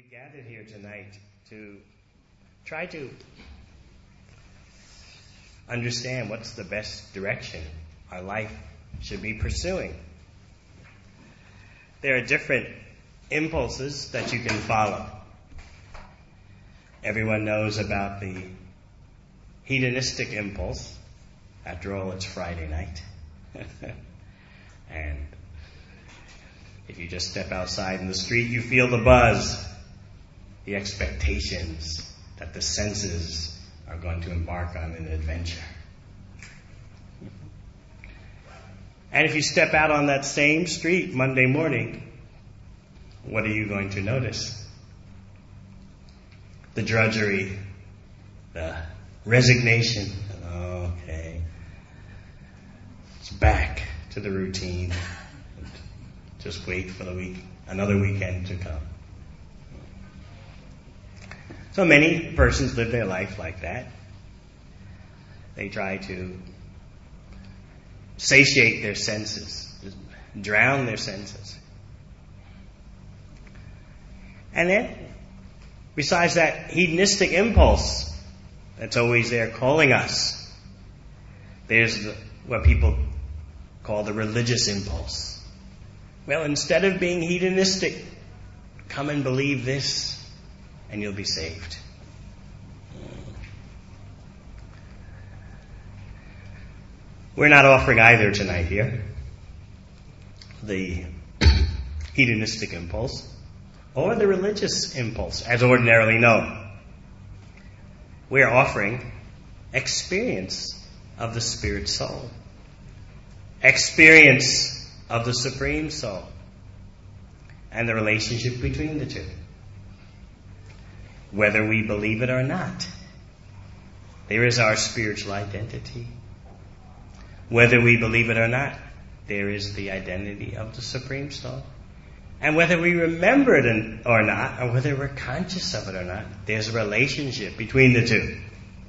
gathered here tonight to try to understand what's the best direction our life should be pursuing. There are different impulses that you can follow. Everyone knows about the hedonistic impulse. After all, it's Friday night. And if you just step outside in the street, you feel the buzz, the expectations that the senses are going to embark on an adventure. And if you step out on that same street Monday morning, what are you going to notice? The drudgery, the resignation. Okay, it's back to the routine. Just wait for another weekend to come. So many persons live their life like that. They try to satiate their senses, drown their senses. And then, besides that hedonistic impulse that's always there calling us, there's what people call the religious impulse. Well, instead of being hedonistic, come and believe this, and you'll be saved. We're not offering either tonight here. The hedonistic impulse or the religious impulse, as ordinarily known. We're offering experience of the spirit soul. Experience of the supreme soul. And the relationship between the two. Whether we believe it or not, there is our spiritual identity. Whether we believe it or not, there is the identity of the Supreme Soul. And whether we remember it or not, or whether we're conscious of it or not, there's a relationship between the two.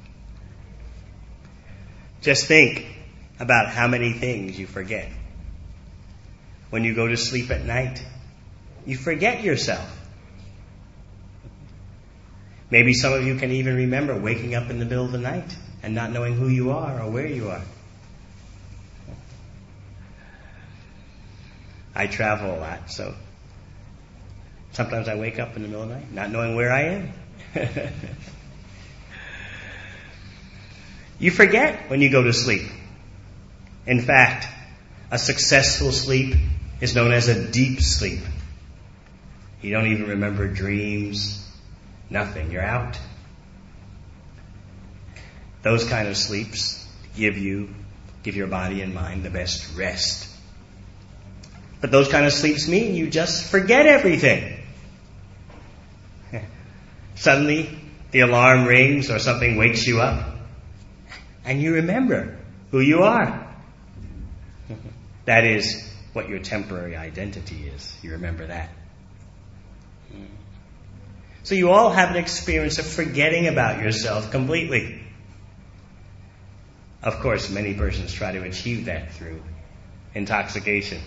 Just think about how many things you forget. When you go to sleep at night, you forget yourself. Maybe some of you can even remember waking up in the middle of the night and not knowing who you are or where you are. I travel a lot, so sometimes I wake up in the middle of the night not knowing where I am. You forget when you go to sleep. In fact, a successful sleep is known as a deep sleep. You don't even remember dreams, nothing. You're out. Those kind of sleeps give your body and mind the best rest. But those kind of sleeps mean you just forget everything. Suddenly, the alarm rings or something wakes you up, and you remember who you are. That is what your temporary identity is. You remember that. So you all have an experience of forgetting about yourself completely. Of course, many persons try to achieve that through intoxication.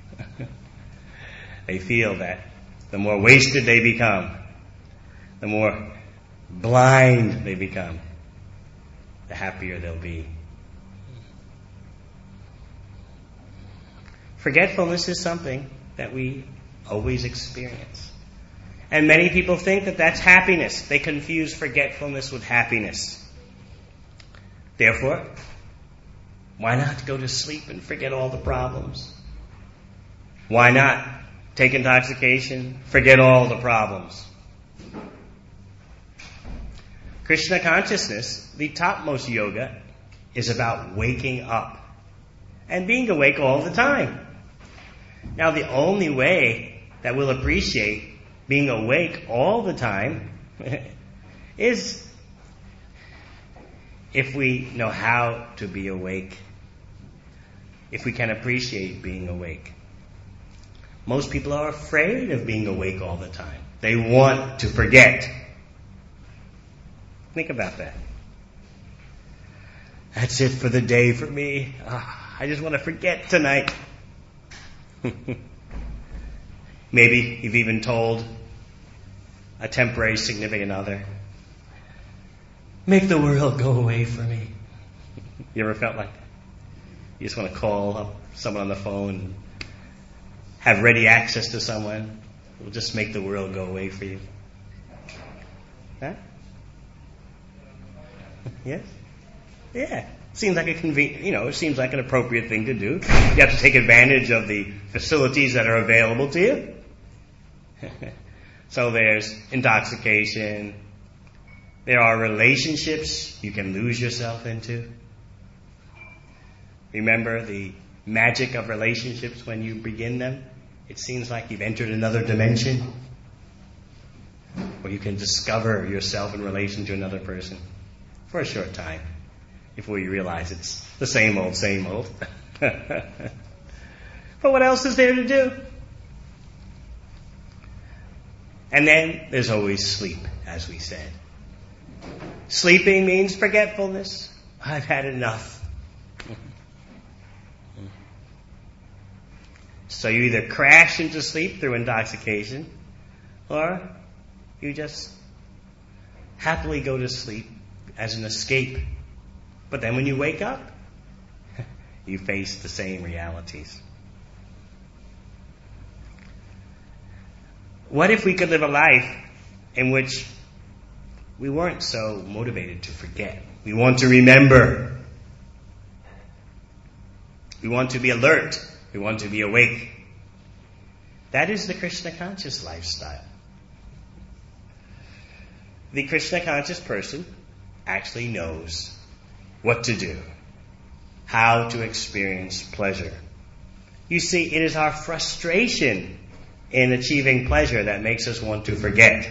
They feel that the more wasted they become, the more blind they become, the happier they'll be. Forgetfulness is something that we always experience. And many people think that that's happiness. They confuse forgetfulness with happiness. Therefore, why not go to sleep and forget all the problems? Why not take intoxication, forget all the problems? Krishna consciousness, the topmost yoga, is about waking up and being awake all the time. Now, the only way that we'll appreciate being awake all the time is if we know how to be awake, if we can appreciate being awake. Most people are afraid of being awake all the time. They want to forget. Think about that. That's it for the day for me. I just want to forget tonight. Maybe you've even told a temporary significant other. Make the world go away for me. You ever felt like that? You just want to call up someone on the phone and have ready access to someone who will just make the world go away for you. Huh? Yes? Yeah. Seems like it seems like an appropriate thing to do. You have to take advantage of the facilities that are available to you. So there's intoxication. There are relationships you can lose yourself into. Remember the magic of relationships when you begin them? It seems like you've entered another dimension where you can discover yourself in relation to another person for a short time before you realize it's the same old, same old. But what else is there to do? And then there's always sleep, as we said. Sleeping means forgetfulness. I've had enough. So you either crash into sleep through intoxication, or you just happily go to sleep as an escape. But then when you wake up, you face the same realities. What if we could live a life in which we weren't so motivated to forget? We want to remember. We want to be alert. We want to be awake. That is the Krishna conscious lifestyle. The Krishna conscious person actually knows what to do, how to experience pleasure. You see, it is our frustration in achieving pleasure that makes us want to forget.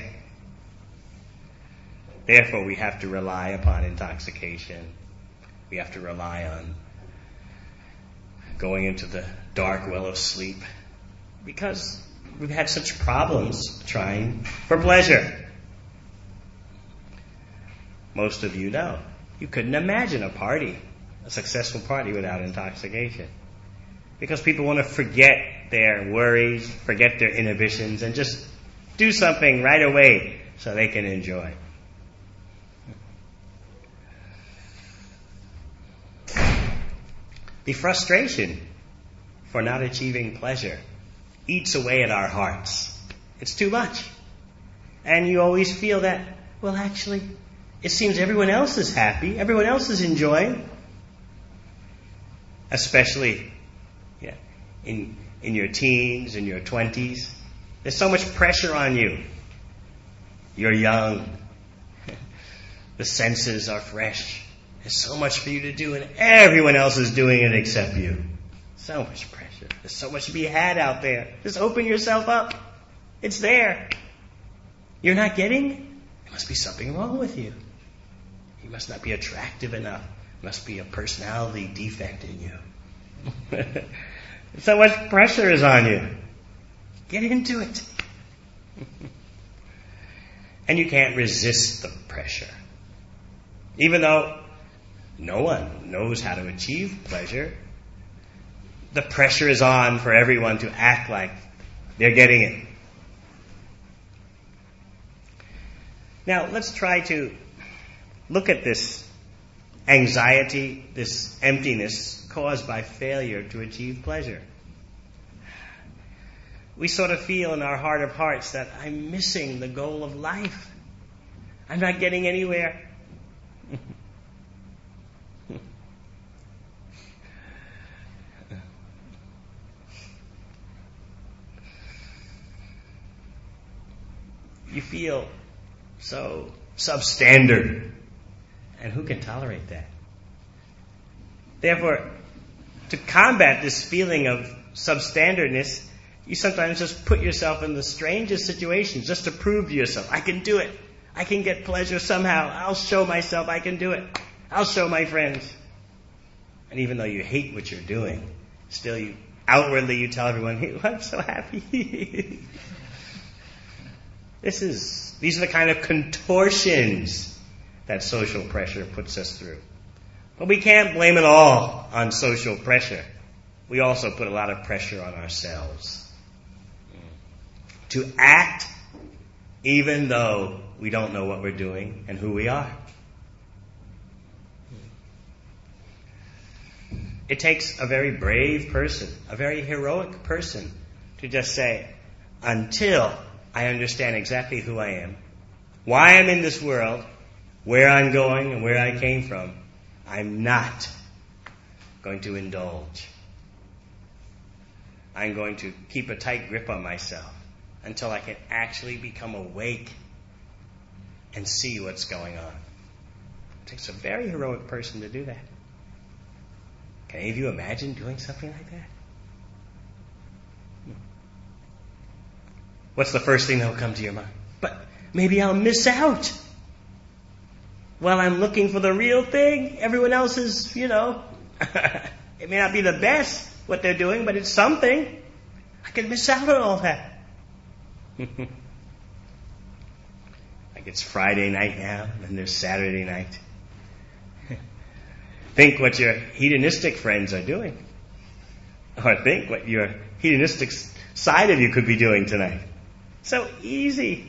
Therefore, we have to rely upon intoxication. We have to rely on going into the dark well of sleep because we've had such problems trying for pleasure. Most of you know. You couldn't imagine a successful party without intoxication. Because people want to forget their worries, forget their inhibitions, and just do something right away so they can enjoy. The frustration for not achieving pleasure eats away at our hearts. It's too much. And you always feel that, well, actually, it seems everyone else is happy, everyone else is enjoying. Especially in your teens, in your 20s. There's so much pressure on you. You're young. The senses are fresh. There's so much for you to do, and everyone else is doing it except you. So much pressure. There's so much to be had out there. Just open yourself up. It's there. You're not getting? There must be something wrong with you. You must not be attractive enough. There must be a personality defect in you. So much pressure is on you. Get into it. And you can't resist the pressure. Even though no one knows how to achieve pleasure, the pressure is on for everyone to act like they're getting it. Now, let's try to look at this anxiety, this emptiness caused by failure to achieve pleasure. We sort of feel in our heart of hearts that I'm missing the goal of life. I'm not getting anywhere. You feel so substandard. And who can tolerate that? Therefore, to combat this feeling of substandardness, you sometimes just put yourself in the strangest situations just to prove to yourself, I can do it. I can get pleasure somehow. I'll show myself I can do it. I'll show my friends. And even though you hate what you're doing, still outwardly you tell everyone, hey, I'm so happy. These are the kind of contortions that social pressure puts us through. But we can't blame it all on social pressure. We also put a lot of pressure on ourselves to act even though we don't know what we're doing and who we are. It takes a very brave person, a very heroic person, to just say, until I understand exactly who I am, why I'm in this world, where I'm going and where I came from, I'm not going to indulge. I'm going to keep a tight grip on myself until I can actually become awake and see what's going on. It takes a very heroic person to do that. Can any of you imagine doing something like that? What's the first thing that will come to your mind? But maybe I'll miss out. While I'm looking for the real thing, everyone else is, it may not be the best what they're doing, but it's something. I could miss out on all that. Like it's Friday night now, and then there's Saturday night. Think what your hedonistic friends are doing. Or think what your hedonistic side of you could be doing tonight. So easy.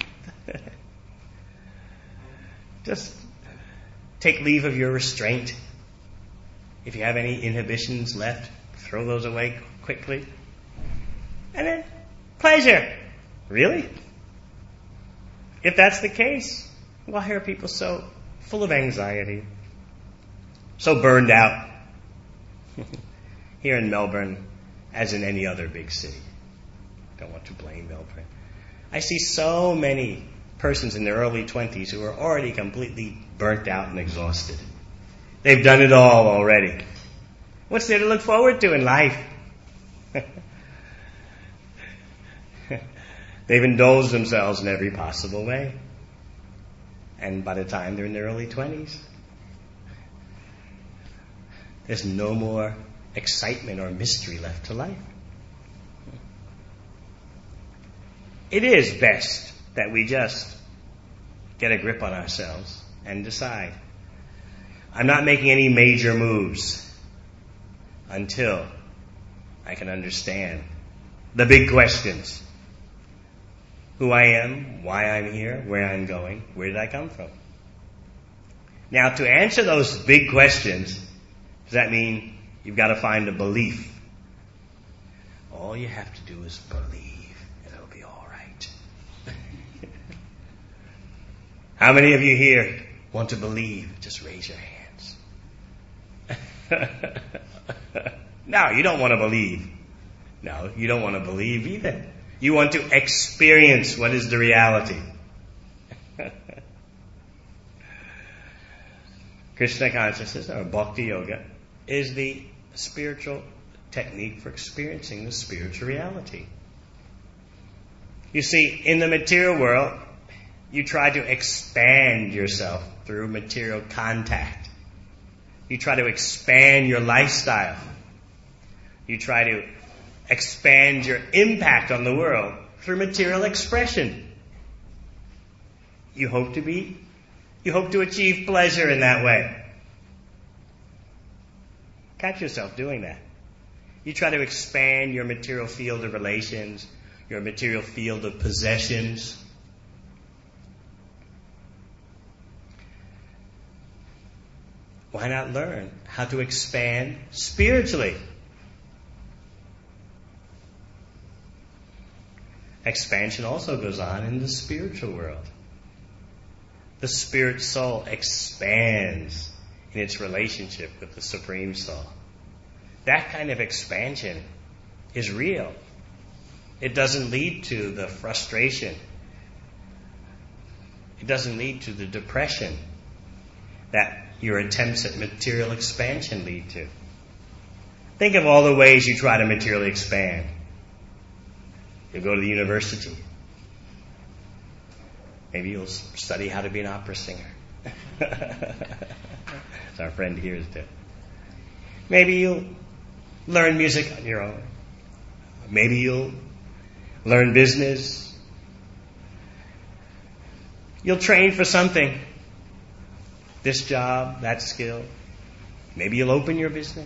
Just take leave of your restraint. If you have any inhibitions left, throw those away quickly. And then, pleasure. Really? If that's the case, why are people so full of anxiety? So burned out? Here in Melbourne, as in any other big city. Don't want to blame Melbourne. I see so many persons in their early 20s who are already completely burnt out and exhausted. They've done it all already. What's there to look forward to in life? They've indulged themselves in every possible way. And by the time they're in their early 20s, there's no more excitement or mystery left to life. It is best that we just get a grip on ourselves and decide. I'm not making any major moves until I can understand the big questions. Who I am, why I'm here, where I'm going, where did I come from? Now, to answer those big questions, does that mean you've got to find a belief? All you have to do is believe, and it'll be all right. How many of you here want to believe? Just raise your hands. No, you don't want to believe. No, you don't want to believe either. You want to experience what is the reality. Krishna consciousness, or Bhakti Yoga, is the spiritual technique for experiencing the spiritual reality. You see, in the material world, you try to expand yourself through material contact. You try to expand your lifestyle. You try to expand your impact on the world through material expression. You hope to achieve pleasure in that way. Catch yourself doing that. You try to expand your material field of relations, your material field of possessions. Why not learn how to expand spiritually? Expansion also goes on in the spiritual world. The spirit soul expands in its relationship with the Supreme Soul. That kind of expansion is real. It doesn't lead to the frustration. It doesn't lead to the depression that your attempts at material expansion lead to. Think of all the ways you try to materially expand. You go to the university. Maybe you'll study how to be an opera singer. As our friend here is doing. Maybe you'll learn music on your own. Maybe you'll learn business. You'll train for something. This job, that skill. Maybe you'll open your business.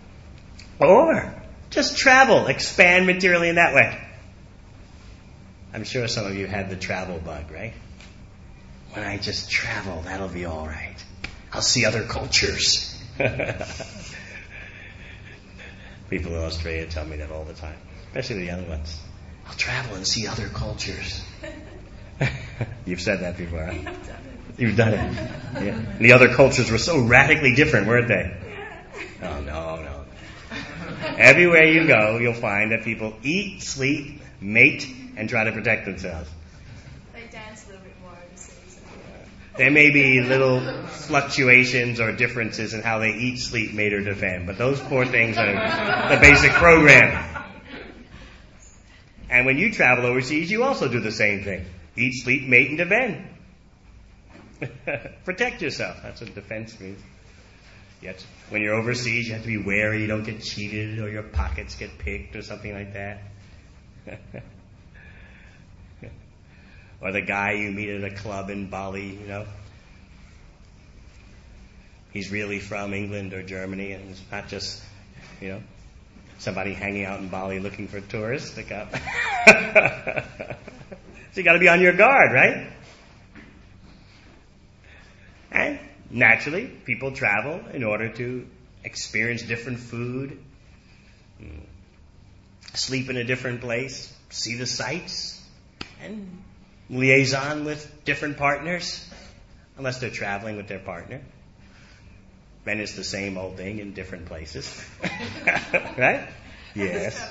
Or just travel, expand materially in that way. I'm sure some of you had the travel bug, right? When I just travel, that'll be all right. I'll see other cultures. People in Australia tell me that all the time, especially the young ones. I'll travel and see other cultures. You've said that before, huh? You've done it. Yeah. And the other cultures were so radically different, weren't they? Oh, no. Everywhere you go, you'll find that people eat, sleep, mate, and try to protect themselves. They dance a little bit more overseas. There may be little fluctuations or differences in how they eat, sleep, mate, or defend, but those four things are the basic program. And when you travel overseas, you also do the same thing. Eat, sleep, mate, and defend. Protect yourself. That's what defense means. When you're overseas, you have to be wary you don't get cheated or your pockets get picked or something like that. Or the guy you meet at a club in Bali, he's really from England or Germany, and it's not just, somebody hanging out in Bali looking for tourists to come. So you got to be on your guard, right? And naturally, people travel in order to experience different food, sleep in a different place, see the sights, and liaison with different partners, unless they're traveling with their partner. Then it's the same old thing in different places. Right? Yes.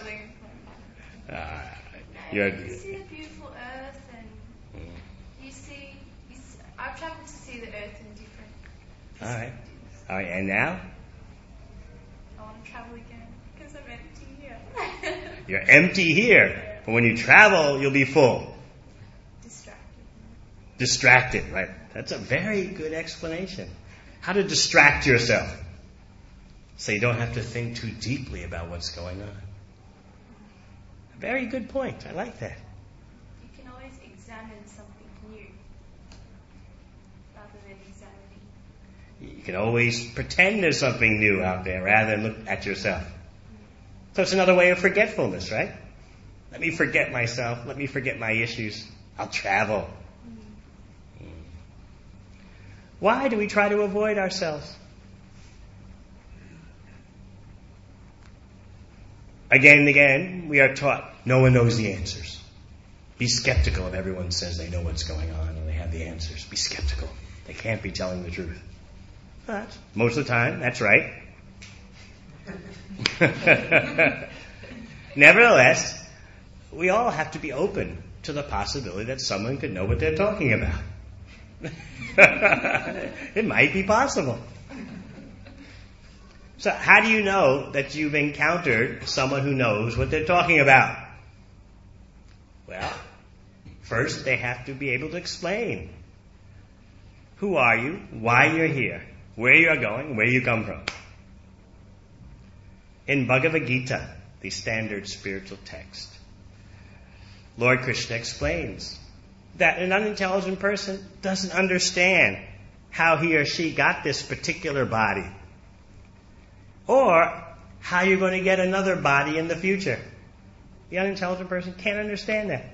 You see a beautiful earth, and you see, I've traveled to see the earth in different perspectives. All right, and now? I want to travel again, because I'm empty here. You're empty here, but when you travel, you'll be full. Distracted, right? That's a very good explanation. How to distract yourself so you don't have to think too deeply about what's going on. A very good point. I like that. You can always examine something new rather than examining. You can always pretend there's something new out there rather than look at yourself. So it's another way of forgetfulness, right? Let me forget myself. Let me forget my issues. I'll travel. Why do we try to avoid ourselves? Again and again, we are taught no one knows the answers. Be skeptical if everyone says they know what's going on and they have the answers. Be skeptical. They can't be telling the truth. But most of the time, that's right. Nevertheless, we all have to be open to the possibility that someone could know what they're talking about. It might be possible. So how do you know that you've encountered someone who knows what they're talking about? Well, first they have to be able to explain. Who are you? Why you're here? Where you're going? Where you come from? In Bhagavad Gita, the standard spiritual text, Lord Krishna explains that an unintelligent person doesn't understand how he or she got this particular body, or how you're going to get another body in the future. The unintelligent person can't understand that.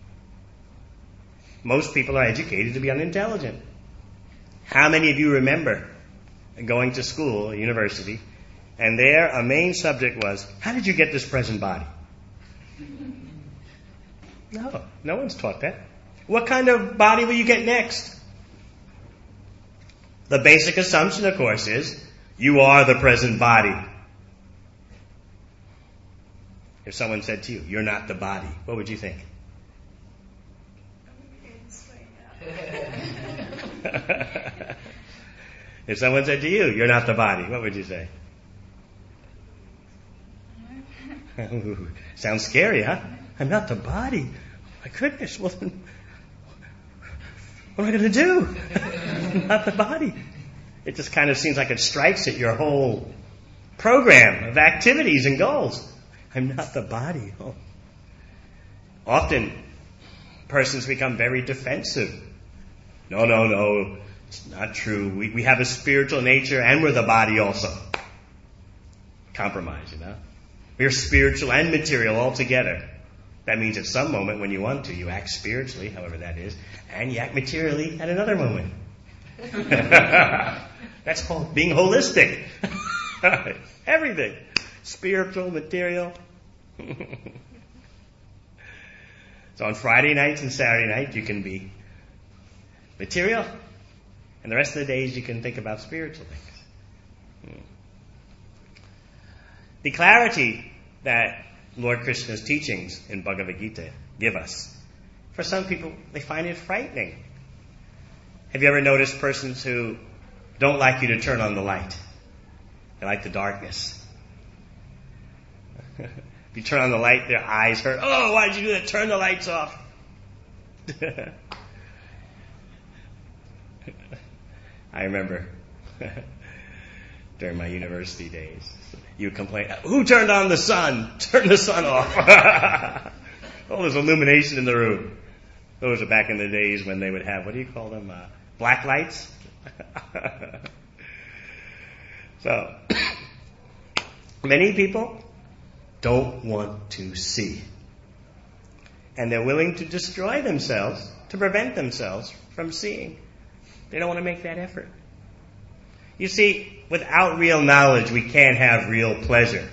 Most people are educated to be unintelligent. How many of you remember going to school, university, and there a main subject was, how did you get this present body? No one's taught that. What kind of body will you get next? The basic assumption, of course, is you are the present body. If someone said to you, you're not the body, what would you think? If someone said to you, you're not the body, what would you say? Sounds scary, huh? I'm not the body. My goodness, well then, what am I going to do? I'm not the body. It just kind of seems like it strikes at your whole program of activities and goals. I'm not the body. Oh. Often, persons become very defensive. No, it's not true. We have a spiritual nature and we're the body also. Compromise, We're spiritual and material all together. That means at some moment when you want to, you act spiritually, however that is, and you act materially at another moment. That's called being holistic. Everything. Spiritual, material. So on Friday nights and Saturday night, you can be material, and the rest of the days you can think about spiritual things. The clarity that Lord Krishna's teachings in Bhagavad Gita give us, for some people, they find it frightening. Have you ever noticed persons who don't like you to turn on the light? They like the darkness. If you turn on the light, their eyes hurt. Oh, why did you do that? Turn the lights off. I remember during my university days, you would complain, who turned on the sun? Turn the sun off. Oh, there's illumination in the room. Those are back in the days when they would have, what do you call them? Black lights? So, many people don't want to see. And they're willing to destroy themselves to prevent themselves from seeing. They don't want to make that effort. You see, without real knowledge, we can't have real pleasure.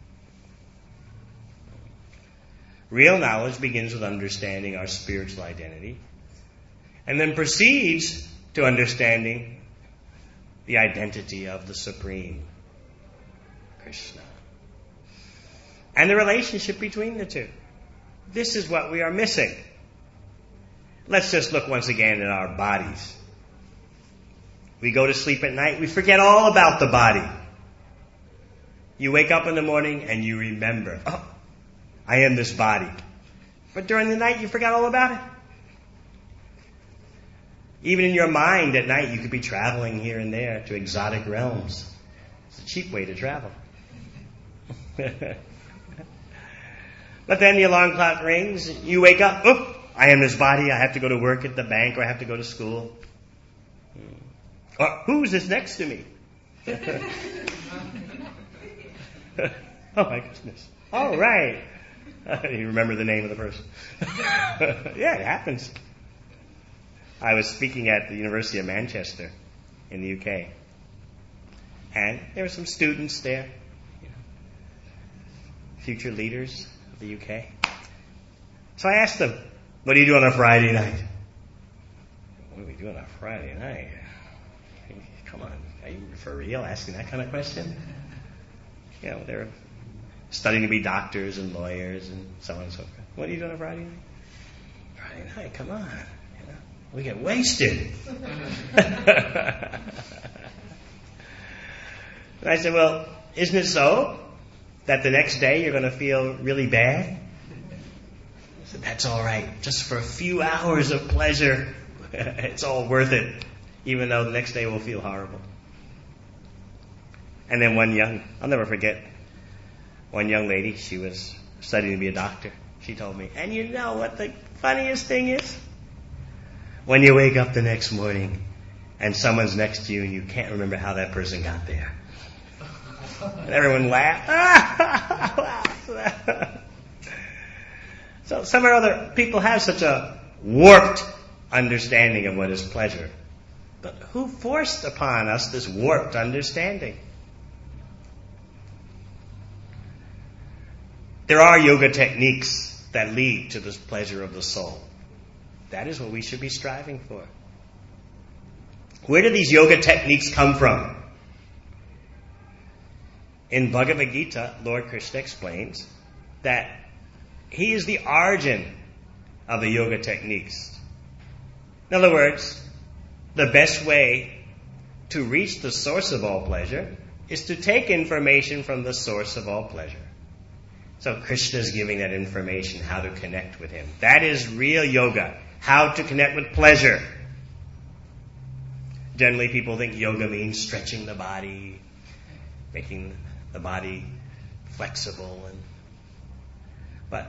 Real knowledge begins with understanding our spiritual identity, and then proceeds to understanding the identity of the Supreme, Krishna, and the relationship between the two. This is what we are missing. Let's just look once again at our bodies. We go to sleep at night, we forget all about the body. You wake up in the morning and you remember, oh, I am this body. But during the night you forgot all about it. Even in your mind at night you could be traveling here and there to exotic realms. It's a cheap way to travel. But then the alarm clock rings, you wake up, oh, I am this body, I have to go to work at the bank or I have to go to school. Or, who's this next to me? Oh my goodness. All right. You remember the name of the person. Yeah, it happens. I was speaking at the University of Manchester in the UK. And there were some students there, future leaders of the UK. So I asked them, what do you do on a Friday night? What do we do on a Friday night? Come on, are you for real asking that kind of question? They're studying to be doctors and lawyers and so on and so forth. What do you do on a Friday night? Friday night, come on. We get wasted. And I said, well, isn't it so that the next day you're going to feel really bad? I said, that's all right. Just for a few hours of pleasure, it's all worth it. Even though the next day will feel horrible. And then I'll never forget, one young lady, she was studying to be a doctor. She told me, and you know what the funniest thing is? When you wake up the next morning and someone's next to you and you can't remember how that person got there. And everyone laughed. So some or other people have such a warped understanding of what is pleasure. But who forced upon us this warped understanding? There are yoga techniques that lead to this pleasure of the soul. That is what we should be striving for. Where do these yoga techniques come from? In Bhagavad Gita, Lord Krishna explains that he is the origin of the yoga techniques. In other words, the best way to reach the source of all pleasure is to take information from the source of all pleasure. So Krishna is giving that information, how to connect with him. That is real yoga, how to connect with pleasure. Generally people think yoga means stretching the body, making the body flexible. But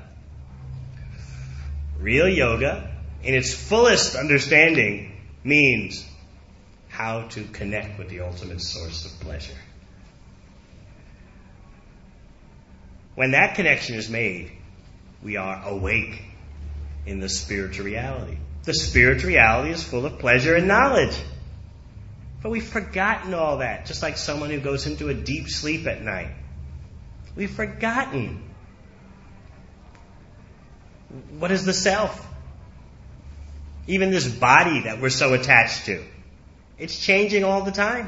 real yoga, in its fullest understanding, means how to connect with the ultimate source of pleasure. When that connection is made, we are awake in the spiritual reality. The spiritual reality is full of pleasure and knowledge. But we've forgotten all that, just like someone who goes into a deep sleep at night. We've forgotten. What is the self? Even this body that we're so attached to. It's changing all the time.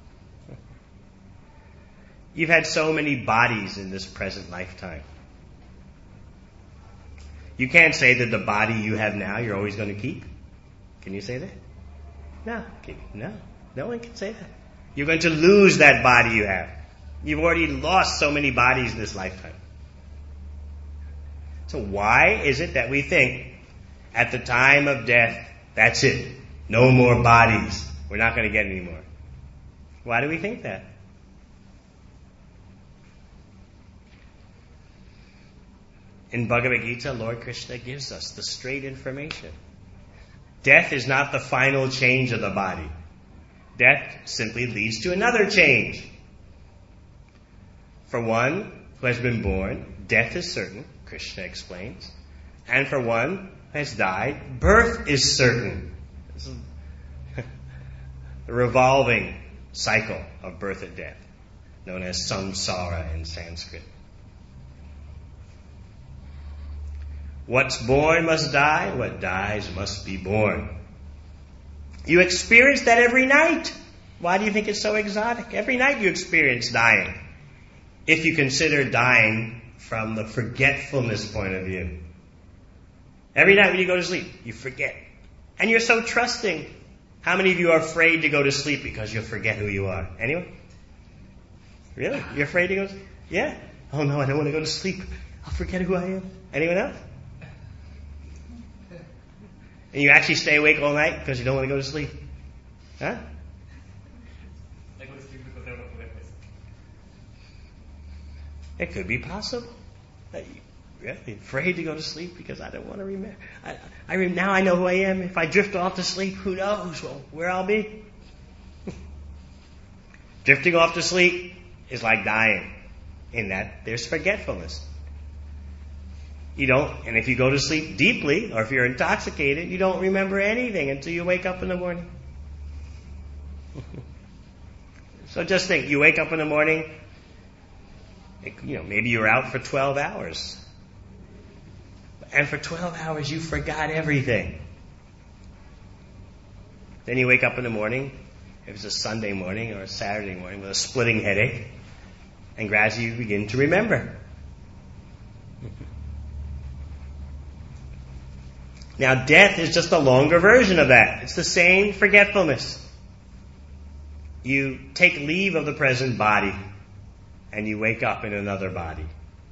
You've had so many bodies in this present lifetime. You can't say that the body you have now you're always going to keep. Can you say that? No. No one can say that. You're going to lose that body you have. You've already lost so many bodies in this lifetime. So why is it that we think at the time of death, that's it. No more bodies. We're not going to get any more. Why do we think that? In Bhagavad Gita, Lord Krishna gives us the straight information. Death is not the final change of the body. Death simply leads to another change. For one who has been born, death is certain, Krishna explains. And for one who has died, birth is certain. This is the revolving cycle of birth and death, known as samsara in Sanskrit. What's born must die, what dies must be born. You experience that every night. Why do you think it's so exotic? Every night you experience dying. If you consider dying from the forgetfulness point of view. Every night when you go to sleep, you forget. And you're so trusting. How many of you are afraid to go to sleep because you'll forget who you are? Anyone? Really? You're afraid to go to sleep? Yeah? Oh no, I don't want to go to sleep. I'll forget who I am. Anyone else? And you actually stay awake all night because you don't want to go to sleep? Huh? I go to sleep because I don't forget myself. It could be possible. That you're really afraid to go to sleep because I don't want to remember. Now I know who I am. If I drift off to sleep, who knows where I'll be? Drifting off to sleep is like dying in that there's forgetfulness. You don't, and if you go to sleep deeply, or if you're intoxicated, you don't remember anything until you wake up in the morning. So just think, you wake up in the morning, maybe you're out for 12 hours. And for 12 hours you forgot everything. Then you wake up in the morning, if it's a Sunday morning or a Saturday morning, with a splitting headache, and gradually you begin to remember. Now, death is just a longer version of that. It's the same forgetfulness. You take leave of the present body, and you wake up in another body.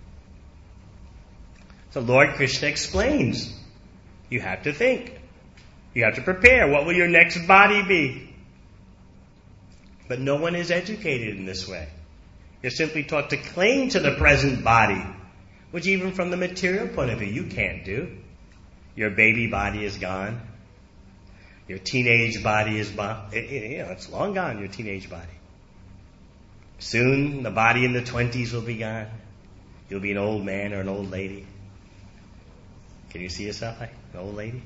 So Lord Krishna explains, you have to think. You have to prepare. What will your next body be? But no one is educated in this way. You're simply taught to cling to the present body, which even from the material point of view, you can't do. Your baby body is gone. Your teenage body is gone. It's long gone, your teenage body. Soon, the body in the 20s will be gone. You'll be an old man or an old lady. Can you see yourself like an old lady?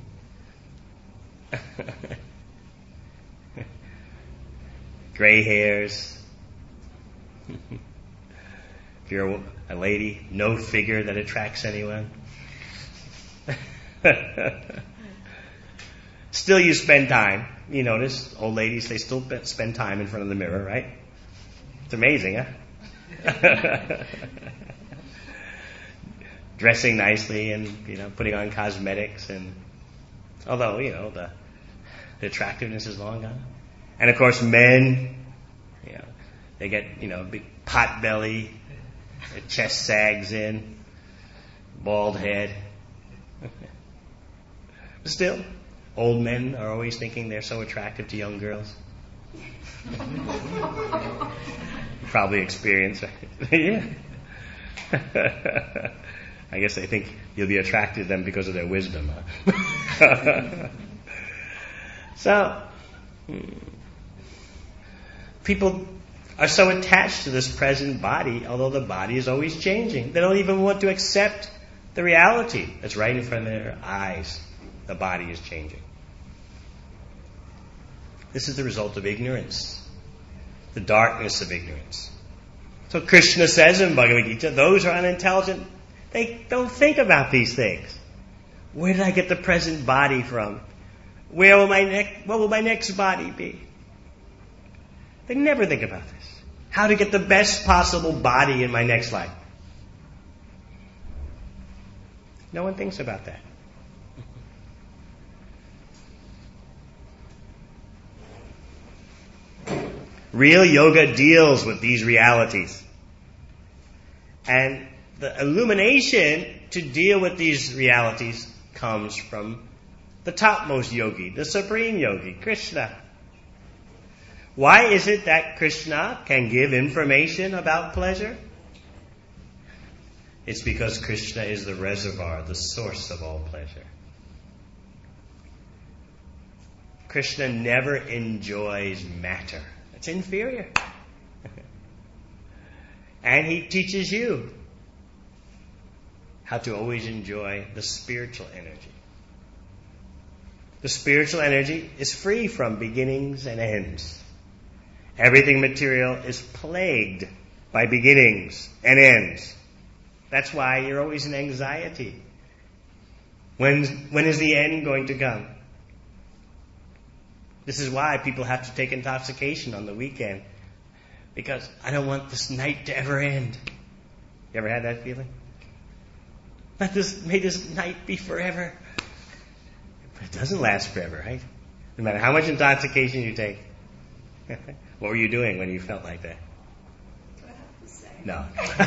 Gray hairs. If you're a lady, no figure that attracts anyone. Still you spend time. You notice, old ladies, they still spend time in front of the mirror, right? It's amazing, huh? Dressing nicely and, putting on cosmetics and, although, the attractiveness is long gone. And of course men, they get, big pot belly, their chest sags in, bald head. Still, old men are always thinking they're so attractive to young girls. Probably experience, right? Yeah. I guess they think you'll be attracted to them because of their wisdom. Huh? So, people are so attached to this present body, although the body is always changing. They don't even want to accept the reality that's right in front of their eyes. The body is changing. This is the result of ignorance, the darkness of ignorance. So Krishna says in Bhagavad Gita, those who are unintelligent, they don't think about these things. Where did I get the present body from? What will my next body be? They never think about this. How to get the best possible body in my next life. No one thinks about that. Real yoga deals with these realities. And the illumination to deal with these realities comes from the topmost yogi, the supreme yogi, Krishna. Why is it that Krishna can give information about pleasure? It's because Krishna is the reservoir, the source of all pleasure. Krishna never enjoys matter. It's inferior. And he teaches you how to always enjoy the spiritual energy. The spiritual energy is free from beginnings and ends. Everything material is plagued by beginnings and ends. That's why you're always in anxiety. When is the end going to come? This is why people have to take intoxication on the weekend. Because I don't want this night to ever end. You ever had that feeling? May this night be forever. But it doesn't last forever, right? No matter how much intoxication you take. What were you doing when you felt like that? Do I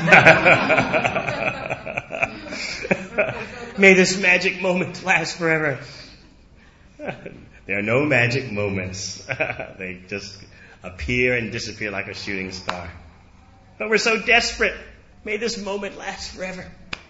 have to say? No. May this magic moment last forever. There are no magic moments. They just appear and disappear like a shooting star. But we're so desperate. May this moment last forever.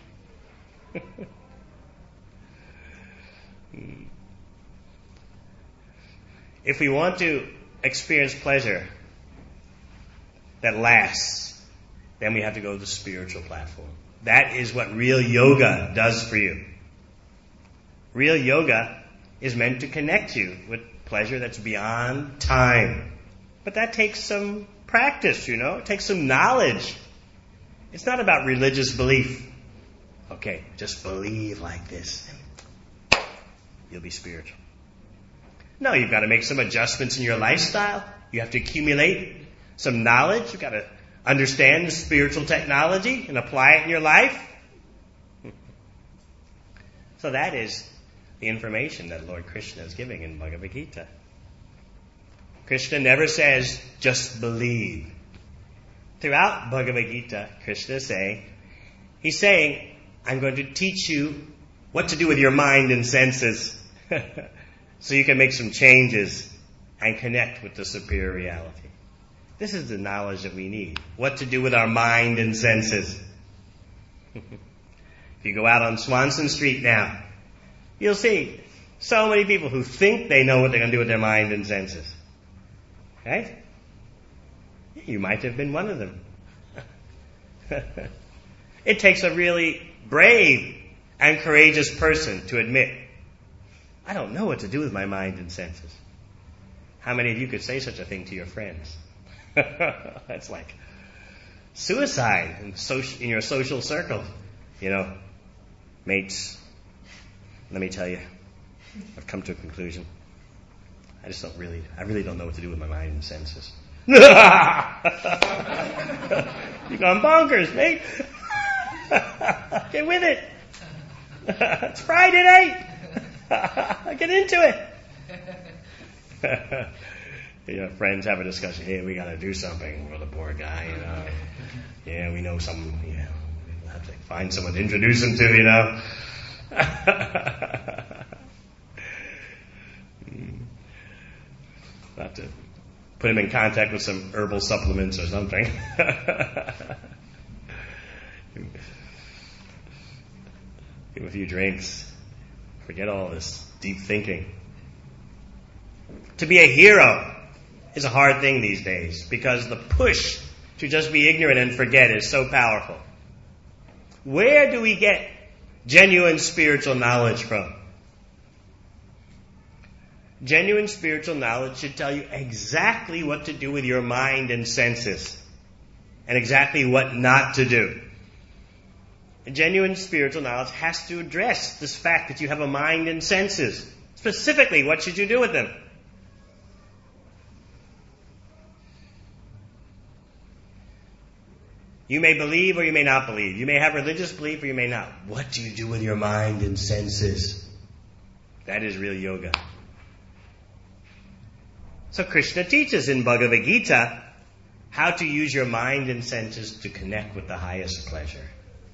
If we want to experience pleasure that lasts, then we have to go to the spiritual platform. That is what real yoga does for you. Real yoga is meant to connect you with pleasure that's beyond time. But that takes some practice, It takes some knowledge. It's not about religious belief. Okay, just believe like this. You'll be spiritual. No, you've got to make some adjustments in your lifestyle. You have to accumulate some knowledge. You've got to understand the spiritual technology and apply it in your life. So that is the information that Lord Krishna is giving in Bhagavad Gita. Krishna never says, just believe. Throughout Bhagavad Gita, Krishna is saying, he's saying, I'm going to teach you what to do with your mind and senses so you can make some changes and connect with the superior reality. This is the knowledge that we need. What to do with our mind and senses. If you go out on Swanson Street now, you'll see so many people who think they know what they're going to do with their mind and senses. Right? You might have been one of them. It takes a really brave and courageous person to admit, I don't know what to do with my mind and senses. How many of you could say such a thing to your friends? That's like suicide in your social circle. Mates, let me tell you, I've come to a conclusion. I really don't know what to do with my mind and senses. You've gone bonkers, mate. Get with it. It's Friday night. Get into it. Friends have a discussion. Hey, we got to do something for the poor guy. Yeah, we know someone. Yeah, we'll have to find someone to introduce him to. We'll have to put him in contact with some herbal supplements or something. Give him a few drinks. Forget all this deep thinking. To be a hero is a hard thing these days because the push to just be ignorant and forget is so powerful. Where do we get genuine spiritual knowledge from? Genuine spiritual knowledge should tell you exactly what to do with your mind and senses, and exactly what not to do. Genuine spiritual knowledge has to address this fact that you have a mind and senses. Specifically, what should you do with them? You may believe or you may not believe. You may have religious belief or you may not. What do you do with your mind and senses? That is real yoga. So Krishna teaches in Bhagavad Gita how to use your mind and senses to connect with the highest pleasure.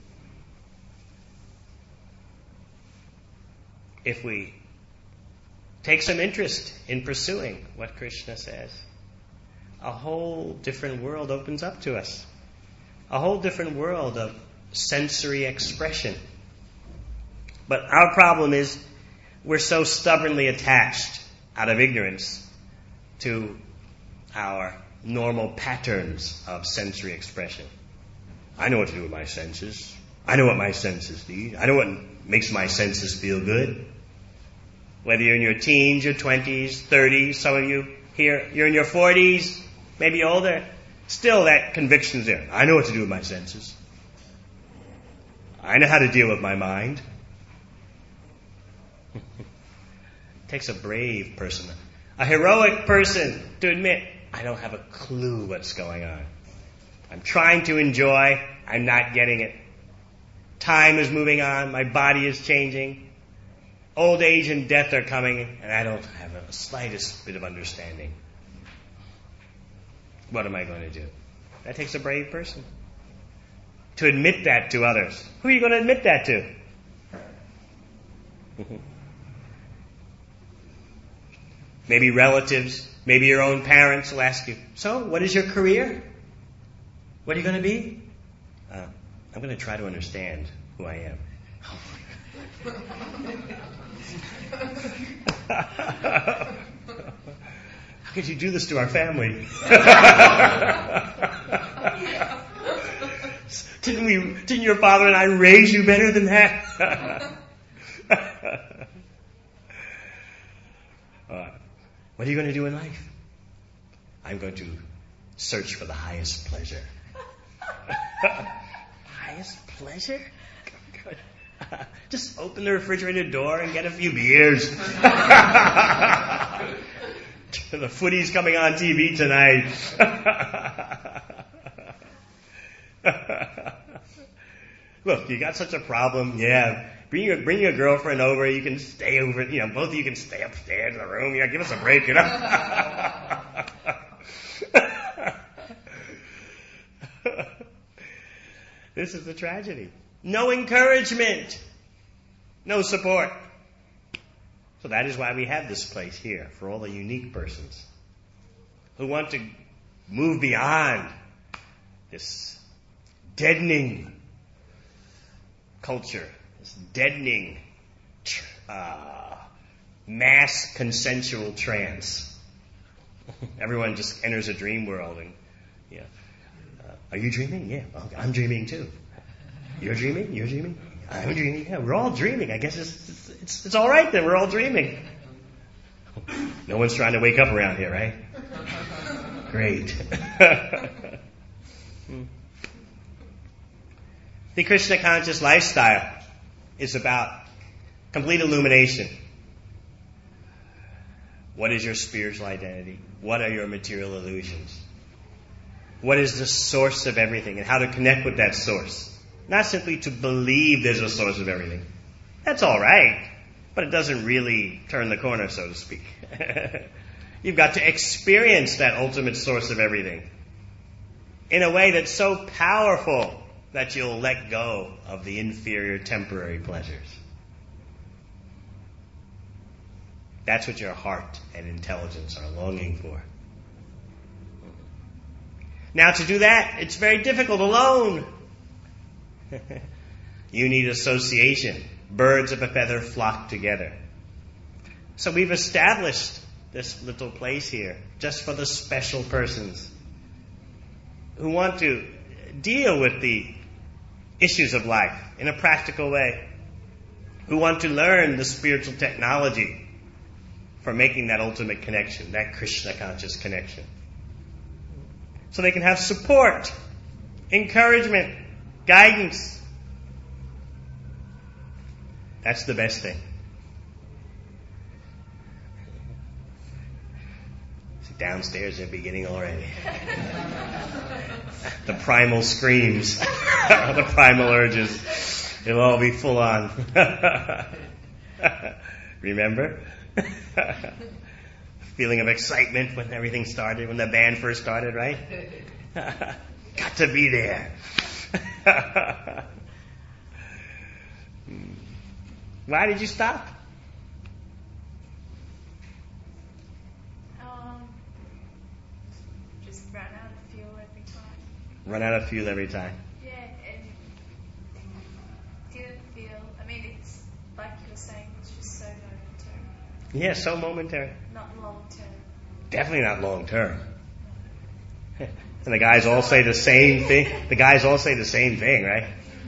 If we take some interest in pursuing what Krishna says, a whole different world opens up to us. A whole different world of sensory expression. But our problem is we're so stubbornly attached out of ignorance to our normal patterns of sensory expression. I know what to do with my senses. I know what my senses need. I know what makes my senses feel good. Whether you're in your teens, your 20s, 30s, some of you here, you're in your 40s, maybe older, still that conviction's there. I know what to do with my senses. I know how to deal with my mind. It takes a brave person, a heroic person to admit, I don't have a clue what's going on. I'm trying to enjoy, I'm not getting it. Time is moving on, my body is changing. Old age and death are coming, and I don't have the slightest bit of understanding. What am I going to do? That takes a brave person. To admit that to others. Who are you going to admit that to? Maybe relatives, maybe your own parents will ask you, so, what is your career? What are you going to be? I'm going to try to understand who I am. How could you do this to our family? Didn't your father and I raise you better than that? What are you going to do in life? I'm going to search for the highest pleasure. Highest pleasure? Good. Just open the refrigerator door and get a few beers. The footy's coming on TV tonight. Look, you got such a problem. Yeah. Bring your girlfriend over. You can stay over. Both of you can stay upstairs in the room. Yeah, give us a break, This is the tragedy. No encouragement. No support. So that is why we have this place here, for all the unique persons who want to move beyond this deadening culture, this deadening mass consensual trance. Everyone just enters a dream world and, are you dreaming? Yeah, I'm dreaming too. You're dreaming? You're dreaming? I'm dreaming. Yeah, we're all dreaming. I guess it's all right then. We're all dreaming. No one's trying to wake up around here, right? Great. The Krishna conscious lifestyle is about complete illumination. What is your spiritual identity? What are your material illusions? What is the source of everything and how to connect with that source? Not simply to believe there's a source of everything. That's all right, but it doesn't really turn the corner, so to speak. You've got to experience that ultimate source of everything in a way that's so powerful that you'll let go of the inferior temporary pleasures. That's what your heart and intelligence are longing for. Now, to do that, it's very difficult alone. You need association. Birds of a feather flock together. So we've established this little place here just for the special persons who want to deal with the issues of life in a practical way. who want to learn the spiritual technology for making that ultimate connection, that Krishna conscious connection. So they can have support, encouragement, guidance. That's the best thing. See, downstairs they're beginning already. The primal screams, the primal urges. It'll all be full on. Remember? Feeling of excitement when everything started, when the band first started, right? Got to be there. Why did you stop? Just ran out of fuel every time. Run out of fuel every time. Yeah, and didn't feel. I mean, it's like you were saying, it's just so momentary. Yeah, so momentary. Not long term. Definitely not long term. And the guys all say the same thing. The guys all say the same thing, right?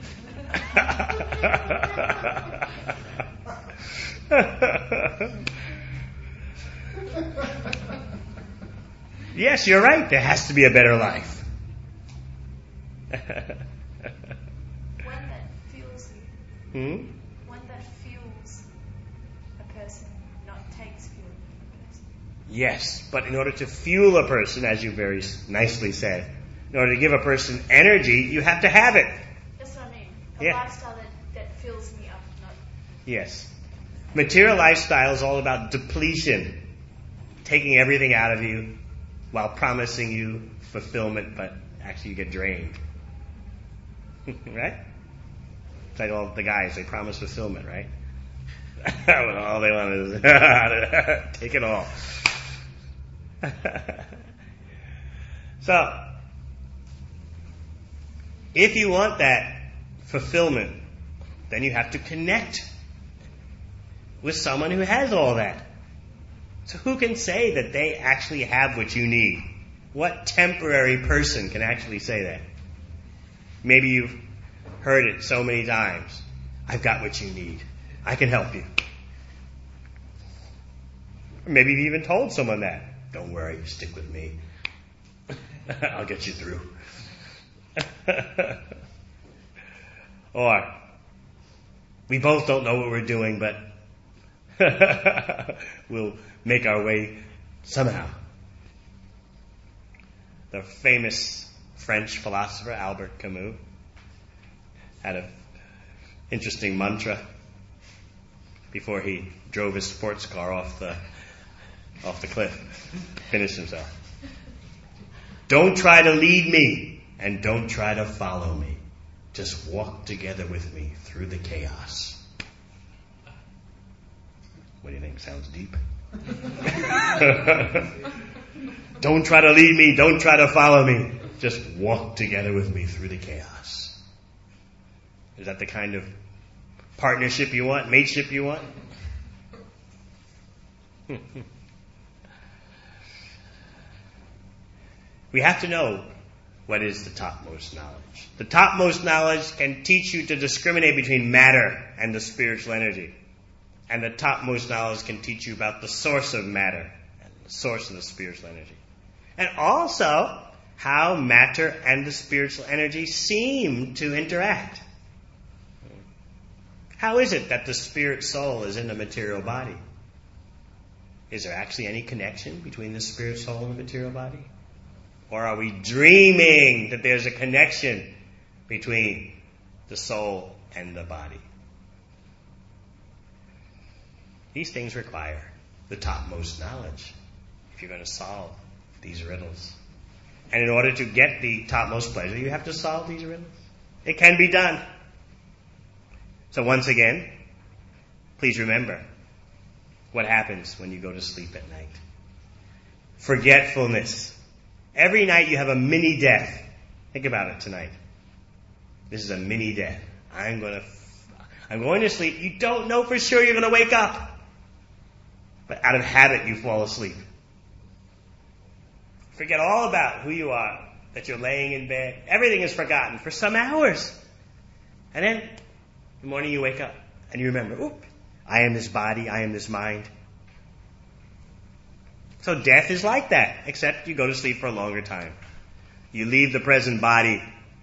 Yes, you're right. There has to be a better life. One that fuels you. One that fuels a person, not takes fuel from a person. Yes, but in order to fuel a person, as you very nicely said, in order to give a person energy, you have to have it. That's what I mean. A Yeah. lifestyle that fills me up, not... Yes. Material lifestyle is all about depletion, taking everything out of you while promising you fulfillment, but actually you get drained. Right? It's like all the guys, they promise fulfillment, right? All they want is take it all. So, if you want that fulfillment, then you have to connect with someone who has all that. So who can say that they actually have what you need? What temporary person can actually say that? Maybe you've heard it so many times. I've got what you need. I can help you. Maybe you've even told someone that. Don't worry, stick with me. I'll get you through. Or, we both don't know what we're doing, but we'll make our way somehow. The famous French philosopher Albert Camus had an interesting mantra before he drove his sports car off the cliff, finished himself. Don't try to lead me and don't try to follow me. Just walk together with me through the chaos. What do you think? Sounds deep? Don't try to lead me. Don't try to follow me. Just walk together with me through the chaos. Is that the kind of partnership you want? Mateship you want? We have to know what is the topmost knowledge. The topmost knowledge can teach you to discriminate between matter and the spiritual energy. And the topmost knowledge can teach you about the source of matter and the source of the spiritual energy. And also how matter and the spiritual energy seem to interact. How is it that the spirit soul is in the material body? Is there actually any connection between the spirit soul and the material body? Or are we dreaming that there's a connection between the soul and the body? These things require the topmost knowledge if you're going to solve these riddles. And in order to get the topmost pleasure, you have to solve these riddles. It can be done. So once again, please remember what happens when you go to sleep at night. Forgetfulness. Every night you have a mini death. Think about it tonight. This is a mini death. I'm going to sleep. You don't know for sure you're going to wake up. But out of habit you fall asleep. Forget all about who you are, that you're laying in bed. Everything is forgotten for some hours. And then in the morning you wake up And you remember, I am this body, I am this mind. So death is like that, except you go to sleep for a longer time. You leave the present body,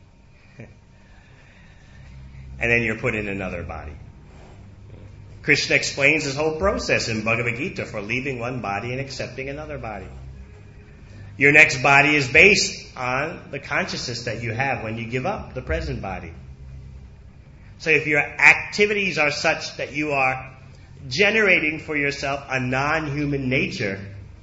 and then you're put in another body. Krishna explains this whole process in Bhagavad Gita for leaving one body and accepting another body. Your next body is based on the consciousness that you have when you give up the present body. So if your activities are such that you are generating for yourself a non-human nature,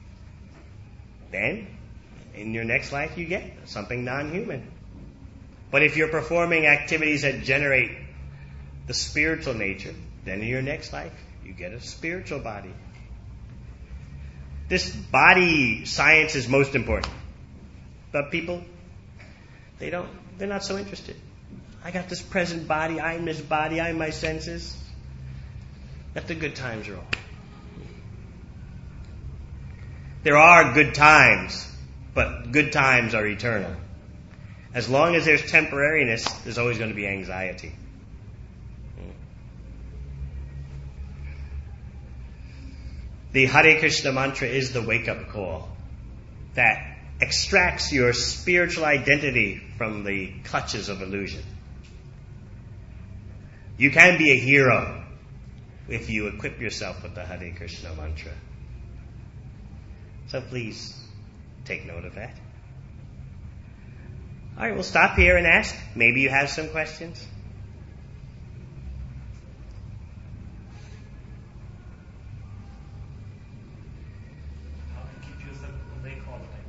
then in your next life you get something non-human. But if you're performing activities that generate the spiritual nature, then in your next life you get a spiritual body. This body science is most important. But people, they're not so interested. I got this present body, I'm this body, I'm my senses. Let the good times roll. There are good times, but good times are eternal. As long as there's temporariness, there's always going to be anxiety. The Hare Krishna mantra is the wake-up call that extracts your spiritual identity from the clutches of illusion. You can be a hero if you equip yourself with the Hare Krishna mantra. So please take note of that. All right, we'll stop here and ask. Maybe you have some questions. How to keep yourself awake all the time?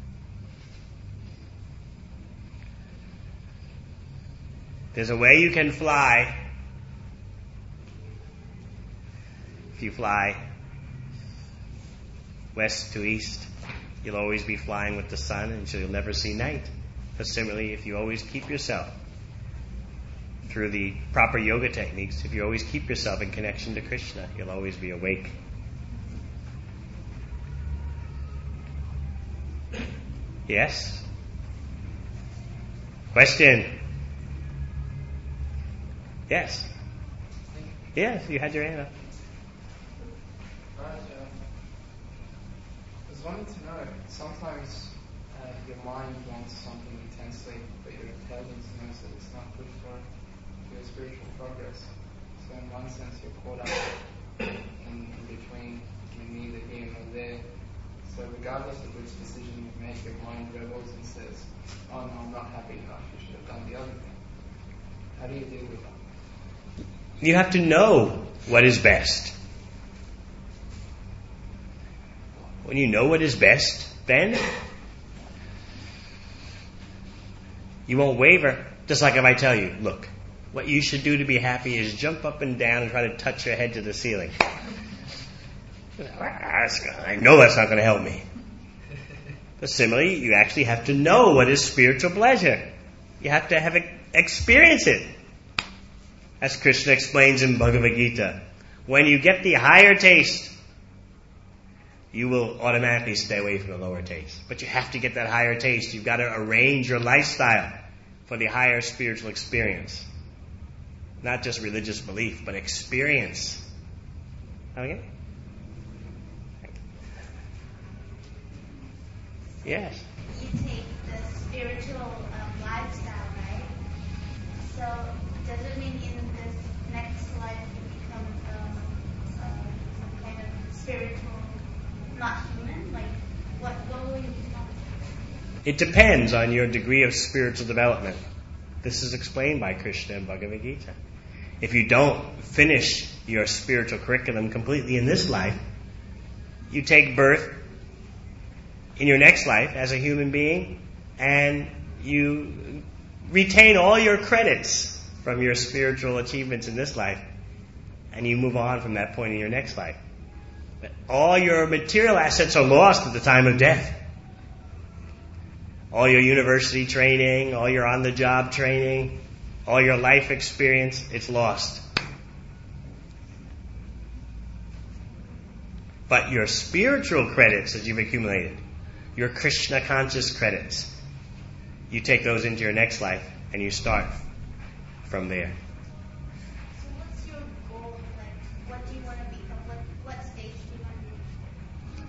There's a way you can fly. If you fly west to east, you'll always be flying with the sun, and so you'll never see night. But similarly, if you always keep yourself through the proper yoga techniques, if you always keep yourself in connection to Krishna, you'll always be awake. Yes? Question? Yes? Yes, you had your hand up. I was wanting to know, sometimes your mind wants something intensely, but your intelligence knows that it's not good for your spiritual progress. So in one sense, you're caught up in between, you're neither here nor there. So regardless of which decision you make, your mind rebels and says, oh no, I'm not happy enough, you should have done the other thing. How do you deal with that? You have to know what is best. When you know what is best, then you won't waver. Just like if I tell you, look, what you should do to be happy is jump up and down and try to touch your head to the ceiling. I know that's not going to help me. But similarly, you actually have to know what is spiritual pleasure. You have to experience it. As Krishna explains in Bhagavad Gita, when you get the higher taste, you will automatically stay away from the lower taste. But you have to get that higher taste. You've got to arrange your lifestyle for the higher spiritual experience. Not just religious belief, but experience. Okay? Yes? You take the spiritual lifestyle, right? So does it mean in this next life you become some kind of spiritual, not human? Like, what will you become? It depends on your degree of spiritual development. This is explained by Krishna in Bhagavad Gita. If you don't finish your spiritual curriculum completely in this life, you take birth in your next life as a human being, and you retain all your credits from your spiritual achievements in this life, and you move on from that point in your next life. But all your material assets are lost at the time of death. All your university training, all your on-the-job training, all your life experience, it's lost. But your spiritual credits that you've accumulated, your Krishna conscious credits, you take those into your next life and you start from there. So what's your goal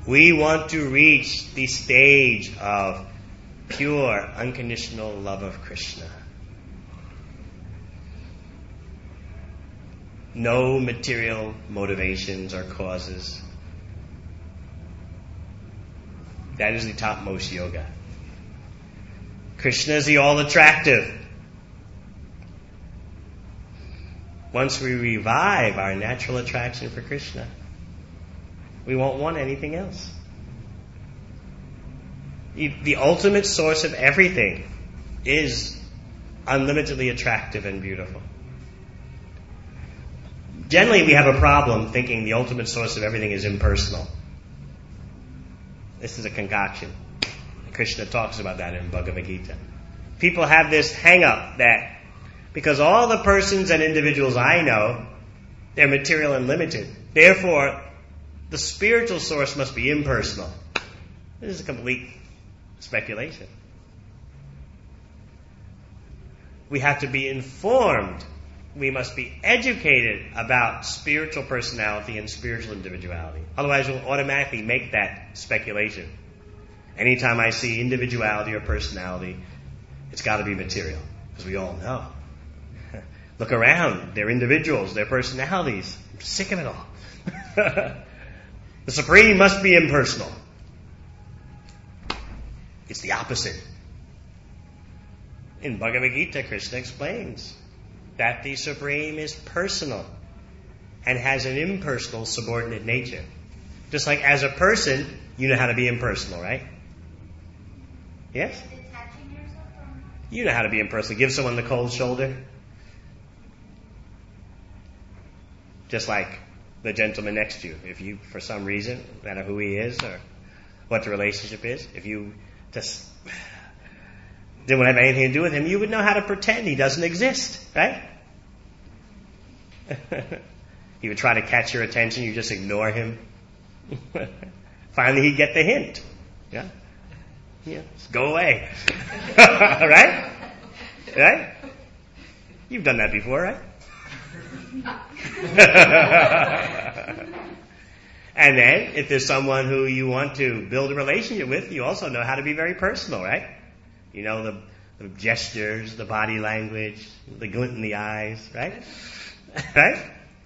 We want to reach the stage of pure, unconditional love of Krishna. No material motivations or causes. That is the topmost yoga. Krishna is the all-attractive. Once we revive our natural attraction for Krishna, we won't want anything else. The ultimate source of everything is unlimitedly attractive and beautiful. Generally, we have a problem thinking the ultimate source of everything is impersonal. This is a concoction. Krishna talks about that in Bhagavad Gita. People have this hang-up that because all the persons and individuals I know, they're material and limited. Therefore, the spiritual source must be impersonal. This is a complete speculation. We have to be informed. We must be educated about spiritual personality and spiritual individuality. Otherwise, we'll automatically make that speculation. Anytime I see individuality or personality, it's got to be material. Because we all know. Look around. They're individuals. They're personalities. I'm sick of it all. The Supreme must be impersonal. It's the opposite. In Bhagavad Gita, Krishna explains that the Supreme is personal and has an impersonal subordinate nature. Just like as a person, you know how to be impersonal, right? Yes? Detaching yourself from... You know how to be impersonal. Give someone the cold shoulder. Just like the gentleman next to you. If you, for some reason, no matter who he is or what the relationship is, if you just didn't have anything to do with him, you would know how to pretend he doesn't exist, right? He would try to catch your attention, you just ignore him. Finally, he'd get the hint. Yeah? Yeah, just go away. Right? Right? You've done that before, right? And then, if there's someone who you want to build a relationship with, you also know how to be very personal, right? You know the gestures, the body language, the glint in the eyes, right? Right?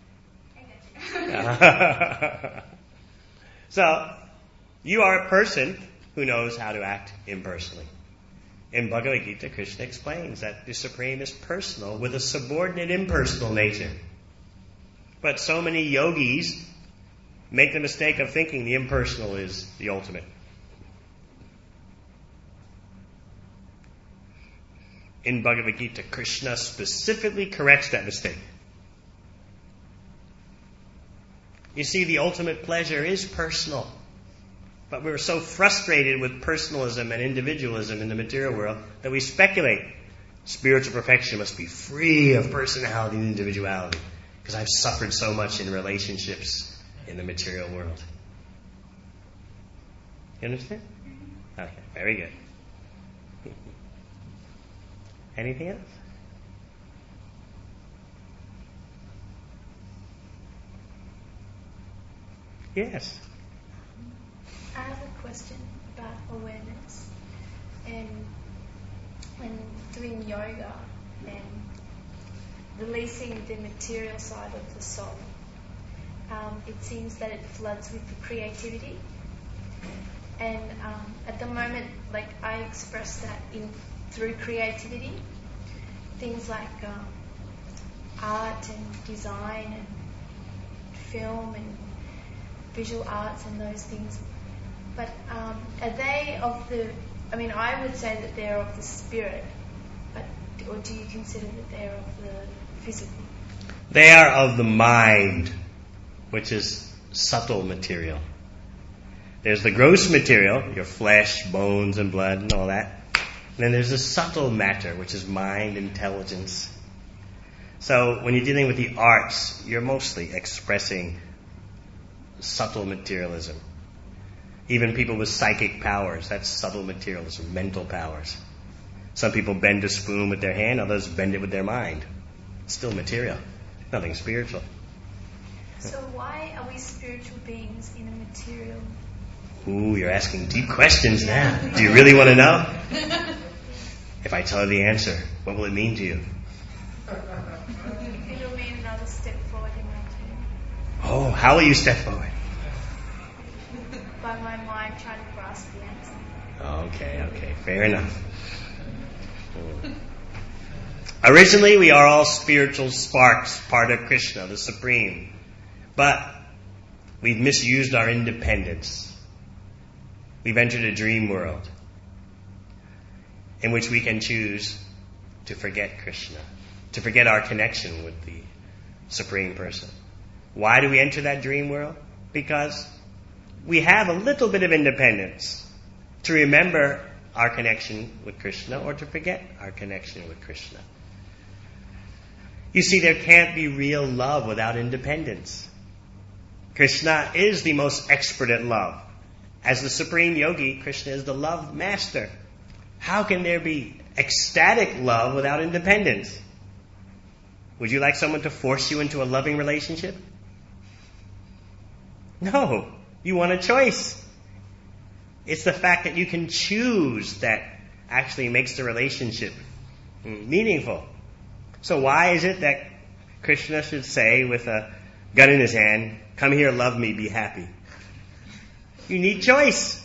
So, you are a person who knows how to act impersonally. In Bhagavad Gita, Krishna explains that the Supreme is personal with a subordinate impersonal nature. But so many yogis make the mistake of thinking the impersonal is the ultimate. In Bhagavad Gita, Krishna specifically corrects that mistake. You see, the ultimate pleasure is personal. But we're so frustrated with personalism and individualism in the material world that we speculate spiritual perfection must be free of personality and individuality because I've suffered so much in relationships in the material world. You understand? Okay, very good. Anything else? Yes. I have a question about awareness and when doing yoga and releasing the material side of the soul. It seems that it floods with the creativity, and at the moment, like I express that through creativity, things like art and design and film and visual arts and those things. But are they of the? I mean, I would say that they're of the spirit, but or do you consider that they're of the physical? They are of the mind, which is subtle material. There's the gross material, your flesh, bones, and blood, and all that. And then there's the subtle matter, which is mind, intelligence. So when you're dealing with the arts, you're mostly expressing subtle materialism. Even people with psychic powers, that's subtle materialism, mental powers. Some people bend a spoon with their hand, others bend it with their mind. It's still material, nothing spiritual. So why are we spiritual beings in a material Ooh, you're asking deep questions now. Do you really want to know? If I tell you the answer, what will it mean to you? It'll mean another step forward in my journey. Oh, how will you step forward? By my mind trying to grasp the answer. Okay, fair enough. Originally, we are all spiritual sparks, part of Krishna, the Supreme. But we've misused our independence. We've entered a dream world in which we can choose to forget Krishna, to forget our connection with the Supreme Person. Why do we enter that dream world? Because we have a little bit of independence to remember our connection with Krishna or to forget our connection with Krishna. You see, there can't be real love without independence. Krishna is the most expert at love. As the Supreme Yogi, Krishna is the love master. How can there be ecstatic love without independence? Would you like someone to force you into a loving relationship? No. You want a choice. It's the fact that you can choose that actually makes the relationship meaningful. So why is it that Krishna should say with a gun in his hand, "Come here, love me, be happy"? You need choice.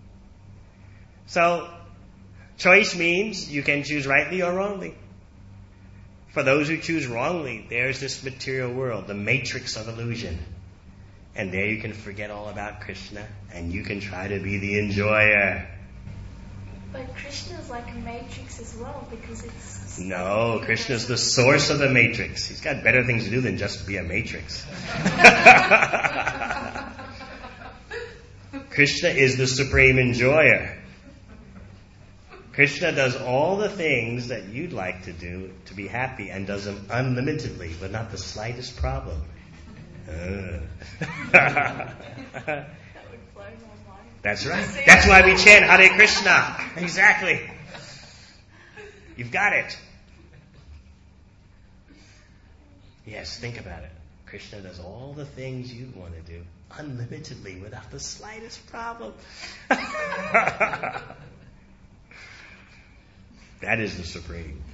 So, choice means you can choose rightly or wrongly. For those who choose wrongly, there's this material world, the matrix of illusion. And there you can forget all about Krishna, and you can try to be the enjoyer. But Krishna's like a matrix as well, because it's... No, Krishna's the source of the matrix. He's got better things to do than just be a matrix. Krishna is the supreme enjoyer. Krishna does all the things that you'd like to do to be happy and does them unlimitedly, but not the slightest problem. That would blow my mind. That's right. That's why we chant Hare Krishna. Exactly. You've got it. Yes, think about it. Krishna does all the things you'd want to do unlimitedly without the slightest problem. That is the Supreme.